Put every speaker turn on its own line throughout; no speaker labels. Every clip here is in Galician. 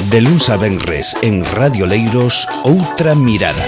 De luns a venres en Radio Leiros, Outra Mirada.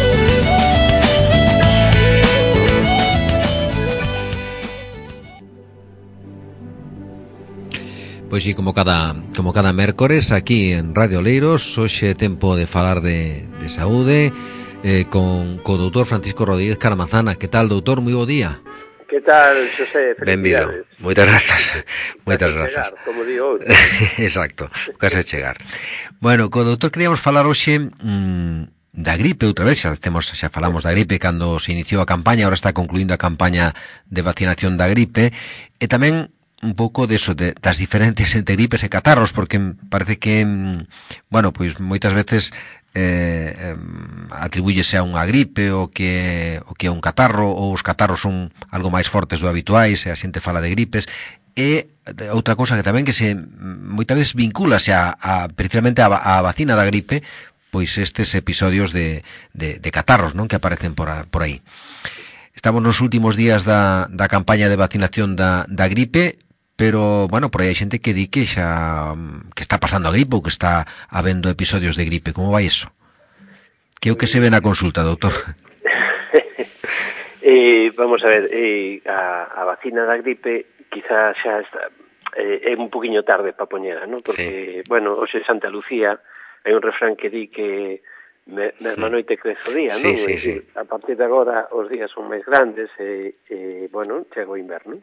Pois sí, como cada mércores aquí en Radio Leiros, hoxe é tempo de falar de saúde con o doutor Francisco Rodríguez Caramazana. Que tal, doutor? Moi bo día.
Que tal, Xosé?
Benvido. Moitas grazas. Moitas grazas.
Chegar, como digo outro.
Exacto, case chegar. Bueno, co doutor queríamos falar hoxe da gripe outra vez, xa falamos da gripe cando se iniciou a campaña, agora está concluindo a campaña de vacinación da gripe, e tamén un pouco deso, das diferentes entre gripes e catarros, porque parece que, bueno, pois moitas veces atribúyese a unha gripe o que é un catarro, ou os catarros son algo máis fortes do habituais, e a xente fala de gripes. E outra cousa que tamén que se moitas veces vincúlase precisamente a vacina da gripe, pois estes episodios de catarros, non, que aparecen por aí. Estamos nos últimos días da campaña de vacinación da gripe, pero, bueno, por aí hai xente que di que está pasando a gripe ou que está habendo episodios de gripe. Como vai iso? Que é o que se ve na consulta, doutor?
Vamos a ver, a vacina da gripe quizás xa está, é un poquinho tarde para poñera, non? Porque, sí. Bueno, hoxe Santa Lucía hai un refrán que di que mesma noite crece o día, non?
Sí, sí.
A partir de agora os días son máis grandes e bueno, chega o inverno.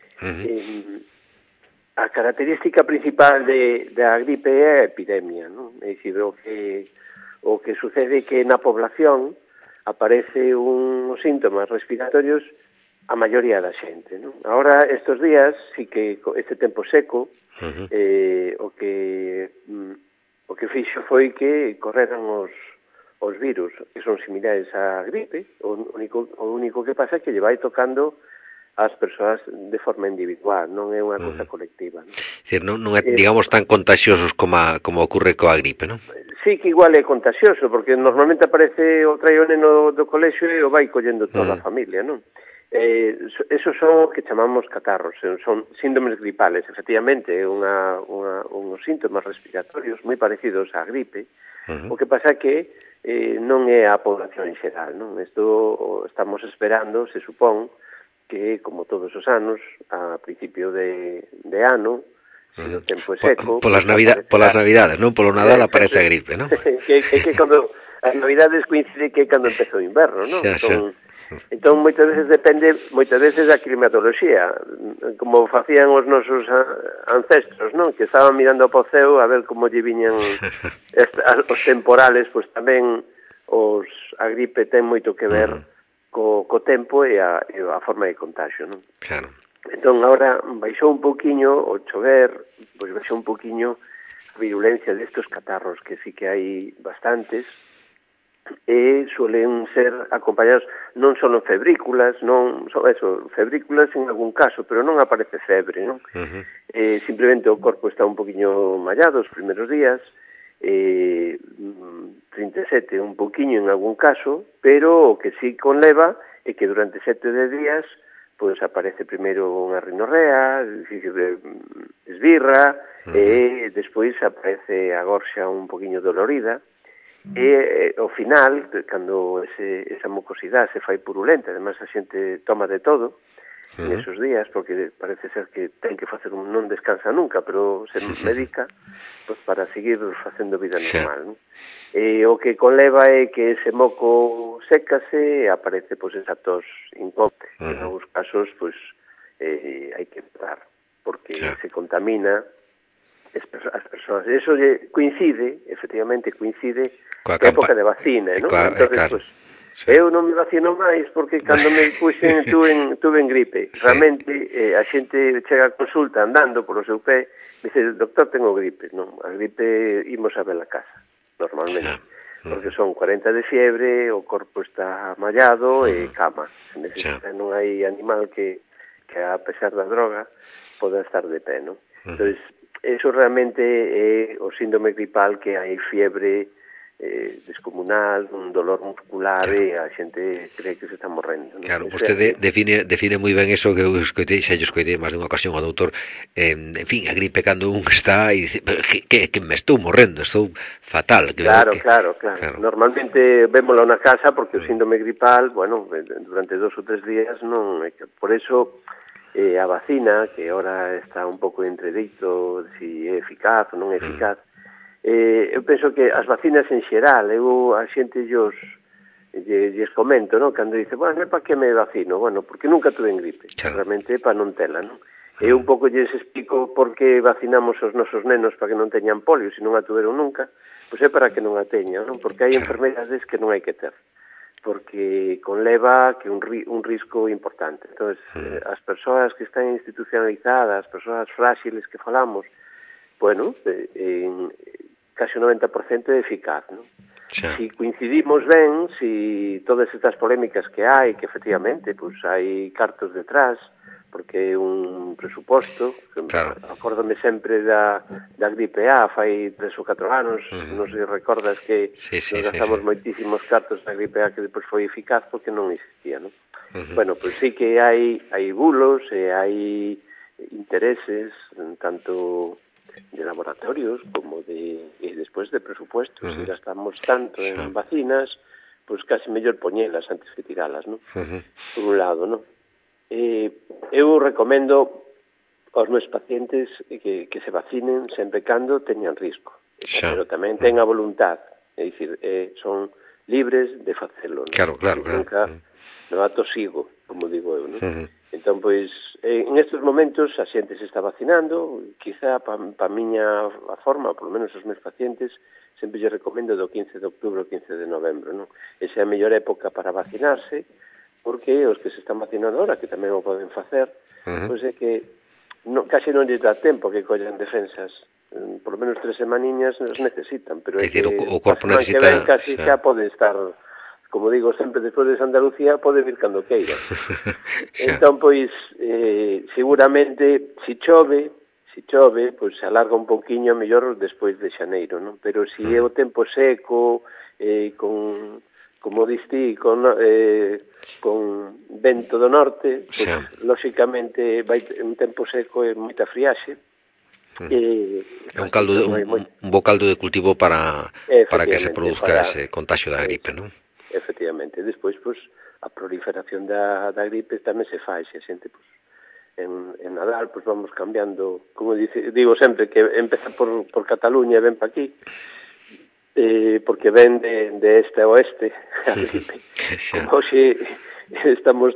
A característica principal da gripe é a epidemia, non? É dicir, o que sucede que na población aparece uns síntomas respiratorios a maioría da xente, non? Ahora, estes días, sí que este tempo seco, o que fixo foi que correran os virus, que son similares á gripe. O único que pasa é que lle vai tocando as persoas de forma individual, non é unha cousa colectiva, non?
Dicir, non é, digamos, tan contagiosos como ocurre coa gripe, non?
Sí que igual é contagioso, porque normalmente aparece o traio neno do colexio e o vai collendo toda a familia, non? Esos son o que chamamos catarros, son síndromes gripales, efectivamente, uns síntomas respiratorios moi parecidos á gripe. O que pasa é que non é a población en xeral, non? Isto estamos esperando, se supón, que, como todos os anos, a principio de ano, se o tempo é seco...
Polas navidades, non? Polo Nadal aparece a gripe, non?
que cando as navidades coincide que é cando empeza o inverno, non? Entón, moitas veces da climatoloxía, como facían os nosos ancestros, non? Que estaban mirando ao ceo a ver como lle viñan os temporales, pois tamén a gripe ten moito que ver co tempo e a forma de contagio, non?
Claro.
Entón, agora baixou un poquinho o chover, pois baixou un poquinho a virulencia destos catarros, que sí que hai bastantes, e suelen ser acompañados non só en febrículas, non son eso, febrículas en algún caso, pero non aparece febre, non? Simplemente o corpo está un poquinho mallado os primeros días, 37 un poquinho en algún caso, pero o que sí conleva é que durante 7 días pois aparece primeiro unha rinorrea, esbirra, e despois aparece a gorxa un poquinho dolorida, e ao final, cando esa mucosidade se fai purulenta, además a xente toma de todo nesos días, porque parece ser que ten que facer non descansa nunca, pero se medica pues, para seguir facendo vida normal, non? E o que conleva é que ese moco sécase e aparece pues, esa tos incómoda. En algúns casos pues, hai que parar, porque se contamina as persoas. Eso coincide, efectivamente coincide coa época de vacina, non? Entón, pues, eu non me vacino máis porque cando me puxen tuve en gripe. Realmente a xente chega a consulta andando polo seu pé e dice, doctor, tengo gripe. Non, a gripe imos a ver a casa, normalmente. Porque son 40 de fiebre, o corpo está mallado e cama. Non hai animal que a pesar da droga poda estar de pé, non? Entón, eso realmente é o síndrome gripal, que hai fiebre descomunal, un dolor muscular, e a xente cree que se está morrendo, non?
Claro, vostede define moi ben eso que eu escoitei, xa yo escoitei máis dunha ocasión ao doutor, en fin, a gripe cando un está e dice, que me estou morrendo, estou fatal.
Claro. Normalmente vémolo na casa porque o síndrome gripal, bueno, durante 2 ou 3 días non, por eso a vacina, que ahora está un pouco entredito si é eficaz ou non é eficaz, eu penso que as vacinas en xeral, eu a xente lles comento, non? Cando dice, bueno, para que me vacino? Bueno, porque nunca tuve gripe, realmente para non tela, non? Eu un pouco lles explico por que vacinamos os nosos nenos para que non teñan polio, se non a tuveron nunca, pois é para que non a teñan, non? Porque hai enfermedades que non hai que ter, porque conleva que un risco importante. Entón, as persoas que están institucionalizadas, as persoas frágiles que falamos, bueno, casi o 90% é eficaz, non? Si coincidimos ben, si todas estas polémicas que hai, que efectivamente pues, hai cartos detrás, porque é un presuposto, acórdame sempre da gripe A, fai 3 ou 4 anos, non sei recordas que nos gastamos moitísimos cartos da gripe A que depois foi eficaz porque non existía, non? Bueno, pues sí que hai bulos e hai intereses, tanto de laboratorios como despois de presupuestos. Se gastamos tanto en vacinas, pois casi mellor poñelas antes que tiralas, non? Por un lado, non? Eu recomendo aos meus pacientes que se vacinen sempre cando teñan risco, pero tamén ten a voluntad, é dicir, son libres de facelo, non? Claro. Nunca no ato sigo, como digo eu, non? Entón, pois, en estes momentos a xente se está vacinando, quizá pa miña forma, polo menos os meus pacientes, sempre lle recomendo do 15 de outubro ao 15 de novembro, non? Esa é a mellor época para vacinarse, porque os que se están vacinando ahora, que tamén o poden facer, pois é que casi non lles dá tempo que collan defensas, por lo menos 3 semaniñas nos necesitan, pero é que
o corpo necesita,
que ven casi xa pode estar, como digo sempre, despois de Andalucía pode vir cando queira. Entón, pois, seguramente, si chove, pois se alarga un pouquiño mellor despois de xaneiro, non? Pero si é o tempo seco, como distí, con vento do norte, pois, lóxicamente, vai un tempo seco e moita friaxe.
Un bo caldo de cultivo para que se produzca ese contagio da gripe, non?
Efectivamente, despois, pois, a proliferación da gripe tamén se fai, se a xente, pois, en Nadal, pois vamos cambiando, como digo sempre, que empeza por Cataluña e ven pa aquí, porque ven de este a oeste a gripe. Como hoxe estamos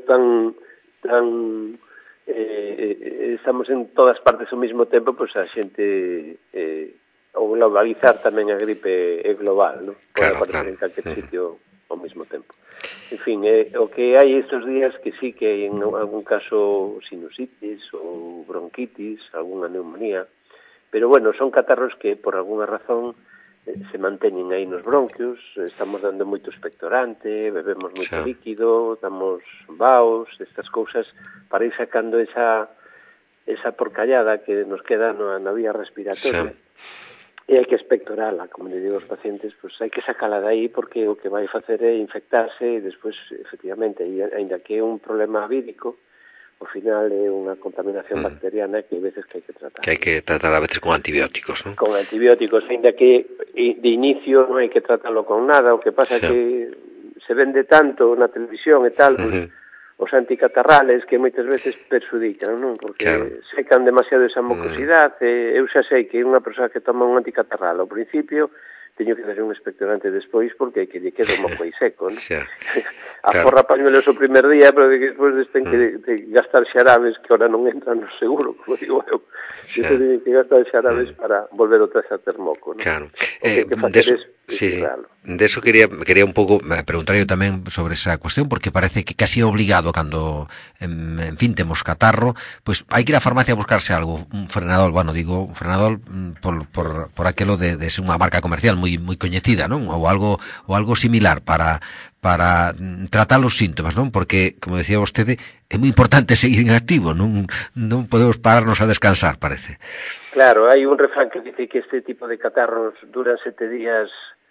estamos en todas partes ao mesmo tempo, pois a xente ao globalizar tamén a gripe é global, non? Pode aparecer en calquer sitio ao mesmo tempo. En fin, o que hai estes días que sí que hai en algún caso sinusitis ou bronquitis, algunha neumonía, pero bueno, son catarros que por algunha razón se manteñen aí nos bronquios, estamos dando moito expectorante, bebemos moito líquido, damos vaos, estas cousas para ir sacando esa porcallada que nos queda na vía respiratoria. E hai que expectorala, como le digo aos pacientes, pois hai que sacala de aí porque o que vai facer é infectarse e despois, efectivamente, ainda que é un problema vírico, ao final é unha contaminación bacteriana que hai veces que hai que tratar.
Que hai que tratar a veces con antibióticos, non?
Con antibióticos, ainda que de inicio non hai que tratarlo con nada, o que pasa é que se vende tanto na televisión e tal, pois, os anticatarrales que moitas veces perxudican, non? Porque secan demasiado esa mucosidade. Eu xa sei que unha persoa que toma un anticatarral ao principio teño que dar un expectorante despois porque que lle queda o moco aí seco, non? Aforra pañuelos o primer día, pero despois ten que gastar xarabes que ahora non entran no seguro, como digo eu. Ten que gastar xarabes para volver outra vez a ter moco, non?
Claro.
O que hai que facer
de eso quería un pouco preguntar eu tamén sobre esa cuestión, porque parece que casi é obligado cando, en fin, temos catarro, pois hai que ir á farmacia a buscarse algo, un frenadol, bueno, digo, un frenadol por aquelo de ser unha marca comercial moi coñecida, non? Ou algo similar para tratar os síntomas, non? Porque, como decía vostede, é moi importante seguir en activo, non podemos pararnos a descansar, parece.
Claro, hai un refrán que dice que este tipo de catarros duran 7 días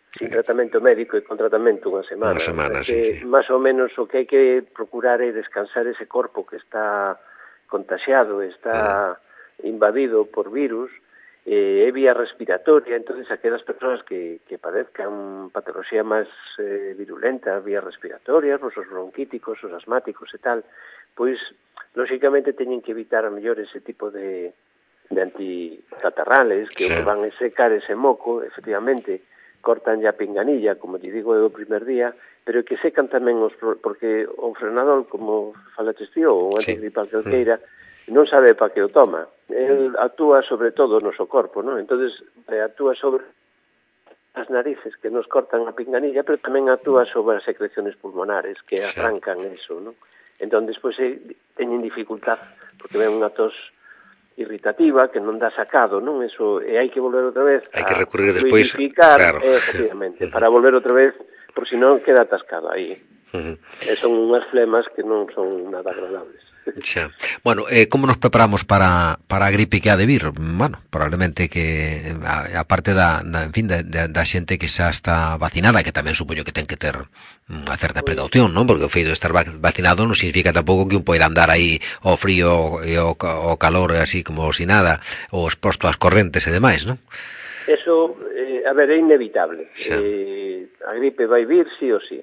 sin tratamento médico e con tratamento unha semana.
Sí.
Más ou menos o que hai que procurar é descansar ese corpo que está contaxiado, está invadido por virus, é vía respiratoria, entonces aquelas persoas que padezcan patoloxía máis virulenta, vía respiratoria, os bronquíticos, os asmáticos e tal, pois, lóxicamente, teñen que evitar a mellor ese tipo de anticatarrales que van a secar ese moco, efectivamente, cortan ya pinganilla, como te digo eu o primer día, pero que secan tamén porque o frenadol, como falaches ti, ou o antigripal calqueira, non sabe para que o toma. El actúa sobre todo no noso corpo, non? Entonces actúa sobre as narices que nos cortan a pinganilla, pero tamén actúa sobre as secreciones pulmonares que arrancan eso, non? Entón, despois teñen dificultad, porque ven unha tos irritativa que non dá sacado, non? Eso, e hai que volver outra vez
a
fluidificar, efectivamente, para volver outra vez, por si non queda atascado aí. E son unhas flemas que non son nada agradables.
Xa. Bueno, como nos preparamos para a gripe que ha de vir? Bueno, probablemente que a parte da xente que xa está vacinada, que tamén supoño que ten que ter unha certa precaución, non? Porque o feito de estar vacinado non significa tampouco que un poida andar aí ao frío e ao calor así como si nada, ou exposto ás correntes e demais, non?
Eso, a ver, é inevitable. A gripe vai vir sí ou sí.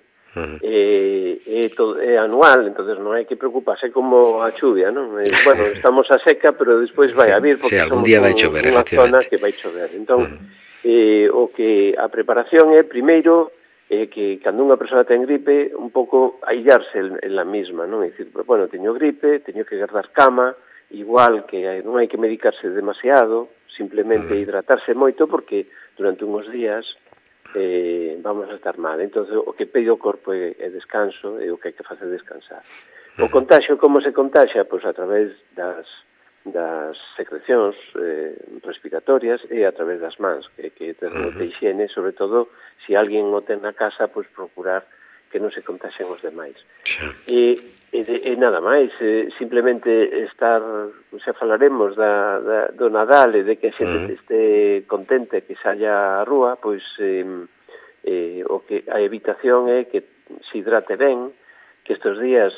É anual, entonces non hai que preocuparse como a chuvia, non? Bueno, estamos a seca, pero despois vai a vir porque
algún día vai chover,
unha zona que vai chover. Entón, o que a preparación é primeiro que cando unha persoa ten gripe un pouco aillarse en la misma, non? É dicir, bueno, teño gripe, teño que guardar cama, igual que non hai que medicarse demasiado, simplemente hidratarse moito porque durante unhos días vamos a estar mal. Entón, o que pede o corpo é descanso, é o que hai que facer descansar. O contagio, como se contagia? Pois a través das secrecións respiratorias e a través das mans, que ter moita higiene, sobre todo, se alguén o ten na casa, pois procurar que non se contagien os demais. E nada máis, simplemente estar, xa falaremos do Nadal e de que a xente este contente que saia á rúa, pois o que a evitación é que se hidrate ben, que estes días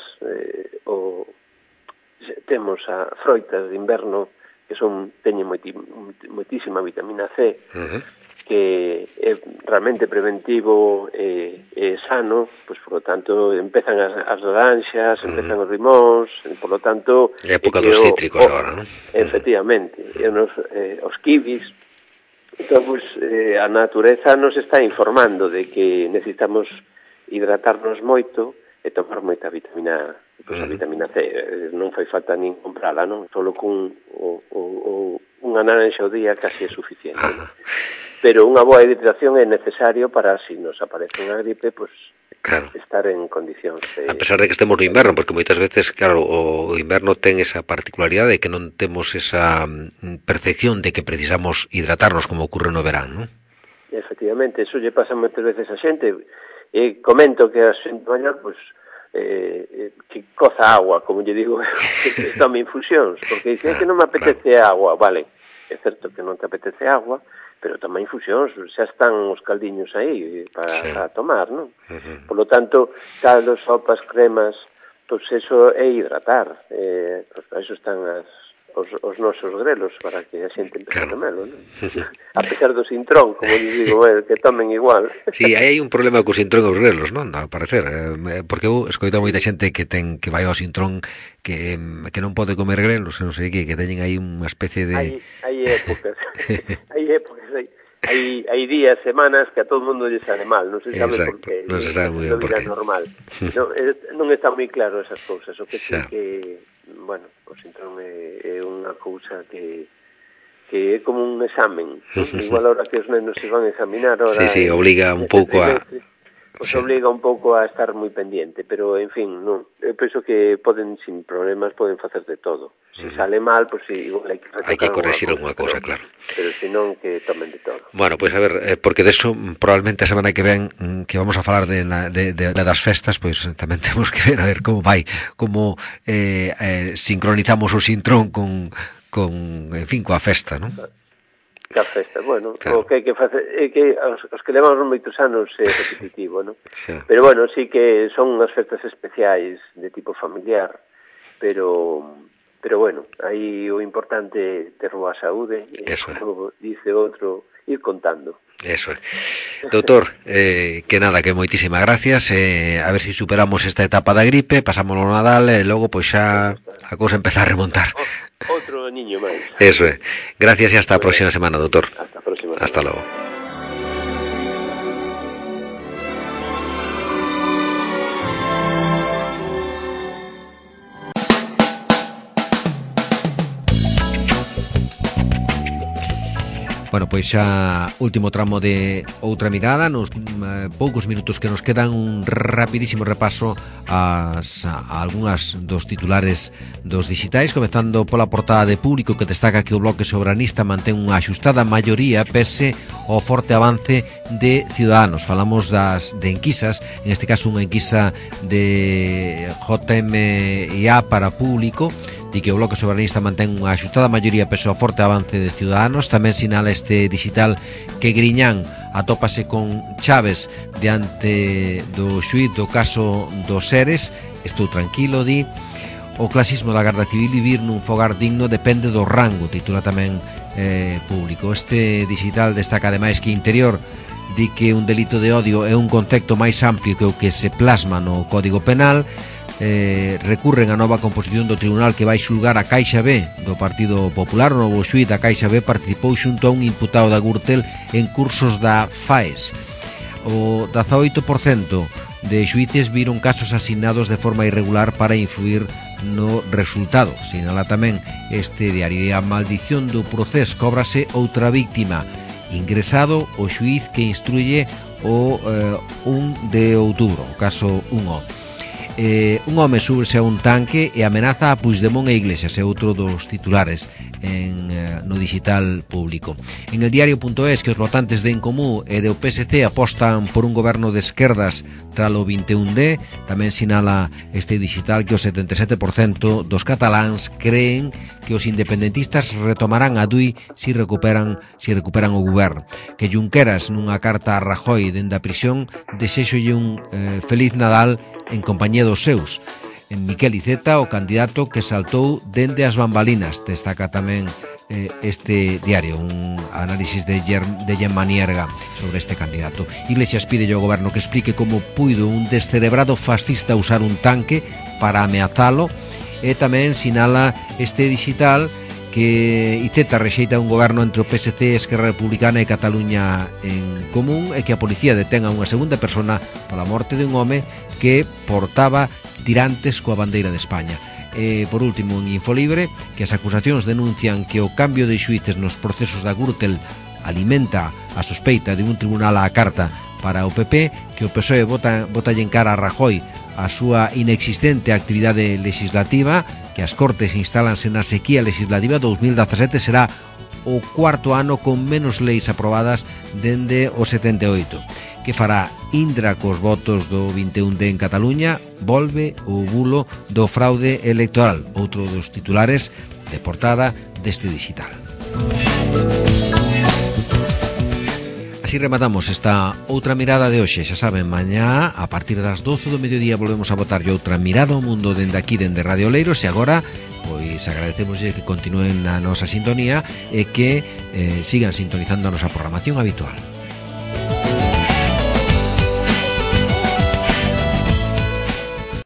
temos a froitas de inverno que teñen moitísima vitamina C, que é realmente preventivo e sano, pois, por lo tanto, empezan as laranxas, empezan os limóns, por lo tanto...
É época dos cítricos agora, non?
Efectivamente, os kiwis. Entón, pois, a natureza nos está informando de que necesitamos hidratarnos moito e tomar moita vitamina, pois a vitamina C. Non fai falta nin comprala, non? Solo con unha naranxa ao día casi é suficiente, non? Pero unha boa hidratación é necesario para, se nos aparece unha gripe, pues, estar en condicións de...
A pesar de que estemos no inverno, porque moitas veces, claro, o inverno ten esa particularidade de que non temos esa percepción de que precisamos hidratarnos como ocurre no verán, non?
Efectivamente, eso lle pasa moitas veces a xente. Comento que a xente maior, pues, que coza agua, como lle digo, que tome infusións, porque dice que non me apetece agua, vale, é certo que non te apetece agua, pero toma infusións, xa están os caldiños aí para tomar, non? Por lo tanto, caldos, sopas, cremas, pois eso é hidratar, pois para eso están os nosos grelos, para que a xente empece a tomelo, non? A pesar do sintrón, como digo, que tomen igual.
Sí, aí hai un problema co sintrón e os grelos, non? A parecer, porque eu escoito a moita xente que vai ao sintrón que non pode comer grelos, non sei que teñen aí unha especie de...
Hai épocas, hai días, semanas que a todo mundo lle sale mal, non se sabe por qué.
Non se sabe moi ben por qué.
Normal. Non está moi claro esas cousas, o que sí que, bueno, o sintrón é unha cousa que é como un examen, igual ahora que os nenos se van a examinar ahora...
Sí, obliga un pouco a...
Pues obliga un pouco a estar moi pendiente, pero, en fin, non, eu penso que sin problemas, poden facer de todo. Se sale mal, pues igual hai que
corregir alguna cousa, claro.
Pero senón que tomen de todo.
Bueno, pues a ver, porque de eso probablemente a semana que ven que vamos a falar de das festas, pois tamén temos que ver a ver como vai, como sincronizamos o sintrón con en fin, coa festa, non?
Que festa, bueno,
claro.
O que hai que facer é que os que levamos moitos anos é repetitivo, non?
Sí.
Pero bueno, sí que son unhas festas especiais de tipo familiar, pero bueno, aí o importante é ter boa saúde, como dice outro, ir contando.
Eso é. Doutor, que nada, que moitísimas gracias, a ver se superamos esta etapa da gripe, pasamos o Nadal e logo pois xa a cousa empeza a remontar.
Outro niño máis.
Eso é. Gracias e hasta a próxima semana, doutor.
Hasta a próxima.
Hasta logo. Bueno, pois xa último tramo de Outra Mirada, nos poucos minutos que nos quedan, un rapidísimo repaso a algunhas dos titulares dos digitais, comezando pola portada de Público, que destaca que o bloque sobranista mantén unha axustada maioría pese ao forte avance de Ciudadanos. Falamos de enquisas, en este caso unha enquisa de JMIA para Público, di que o bloque soberanista mantén unha axustada maioría pese ao forte avance de Ciudadanos. Tamén sinala este digital que Griñán atópase con chaves diante do xuíz do caso dos seres. Estou tranquilo, di. O clasismo da Garda Civil, vivir nun fogar digno depende do rango, titula tamén Público. Este digital destaca ademais que Interior di que un delito de odio é un concepto máis amplio que o que se plasma no Código Penal. Recurren a nova composición do tribunal que vai xulgar a Caixa B do Partido Popular. O novo xuíz da Caixa B participou xunto a un imputado da Gürtel en cursos da FAES. O 18% de xuíces viron casos asignados de forma irregular para influir no resultado. Sinala tamén este diario. E a maldición do procés, cóbrase outra víctima. Ingresado o xuíz que instruye o 1 de outubro, o caso 1O. Un home súbese a un tanque e amenaza a Puigdemont e Iglesias, é outro dos titulares no digital Público. En el diario.es, que os votantes de En Comú e do PSC apostan por un goberno de esquerdas tralo 21D. Tamén sinala este digital que o 77% dos cataláns creen que os independentistas retomarán a DUI si recuperan o goberno. Que Junqueras, nunha carta a Rajoy dende a prisión, desexolle un feliz Nadal en compañía dos seus. En Miquel Iceta, o candidato que saltou dende as bambalinas, destaca tamén este diario, un análisis de Gemma Nierga sobre este candidato. Iglesias pide ao goberno que explique como puido un descerebrado fascista usar un tanque para ameazalo, e tamén sinala este digital que Iceta rexeita un goberno entre o PSC, Esquerra Republicana e Cataluña en Común, e que a policía detenga unha segunda persona pola morte de un home que portaba tirantes coa bandeira de España. Por último, en Infolibre, que as acusacións denuncian que o cambio de xuíces nos procesos da Gürtel alimenta a sospeita de un tribunal á carta para o PP, que o PSOE botalle en cara a Rajoy a súa inexistente actividade legislativa, que as Cortes instálanse na sequía legislativa. 2017 será o cuarto ano con menos leis aprobadas dende o 78. Que fará Indra cos votos do 21D en Cataluña? Volve o bulo do fraude electoral, outro dos titulares de portada deste digital. Así rematamos esta Outra Mirada de hoxe. Xa saben, mañá a partir das 12 do mediodía volvemos a botar outra mirada ao mundo dende aquí, dende Radio Oleiros. E agora, pois agradecemos que continúen na nosa sintonía e que sigan sintonizando a nosa programación habitual.